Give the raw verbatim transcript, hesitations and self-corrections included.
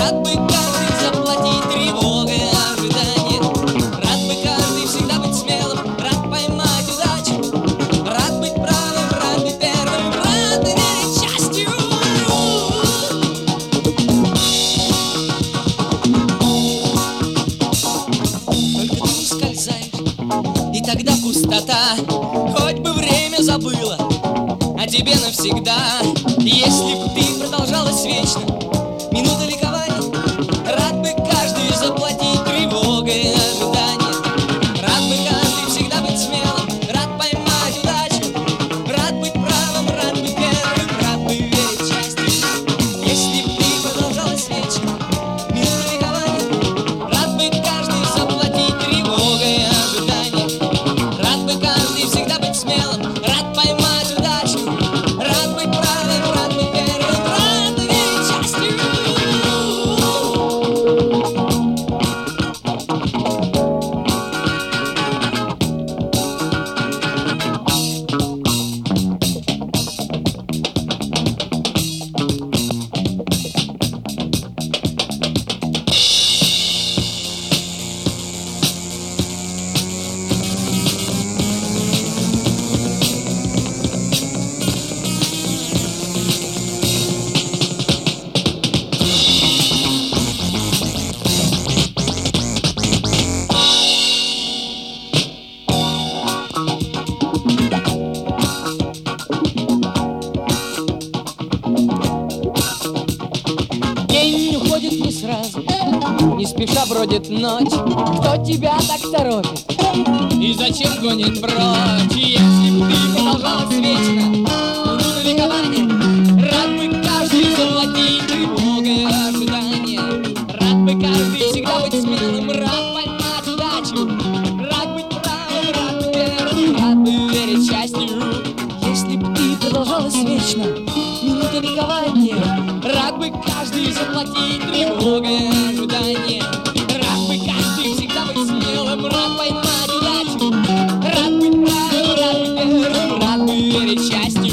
Рад бы каждый заплатить тревогой ожидания. Рад бы каждый всегда быть смелым, рад поймать удачу. Рад быть правым, рад быть первым, рад верить счастью. Только ты ускользаешь, и тогда пустота. Хоть бы время забыло о тебе навсегда. Если б ты продолжалась вечно, минута ликования. Рад бы каждый заплатить тревогой ожидания. Рад бы каждый всегда быть смелым, рад поймать удачу. Рад быть правым, рад быть первым, рад бы верить в счастье. Если б ты продолжалась вечно, минута ликования. Рад бы каждый заплатить тревогой ожидания. Рад бы каждый всегда быть смелым, рад поймать удачу. Рад быть правым, рад быть первым, рад верить в счастье. День уходит не сразу, не спеша бродит ночь. Кто тебя так торопит и зачем гонит прочь? Если б ты продолжалась вечно, минута ликования. Рад бы каждый заплатить тревогой ожидания. Рад бы каждый всегда быть смелым, рад поймать удачу. Рад быть правым, рад быть первым, рад бы верить в счастью. Если б ты продолжалась вечно, минута ликования. Рад бы каждый заплатить тревогой ожидания. Рад бы каждый всегда быть смелым, рад поймать удачу. Рад быть правым, рад быть первым, рад бы верить в счастье.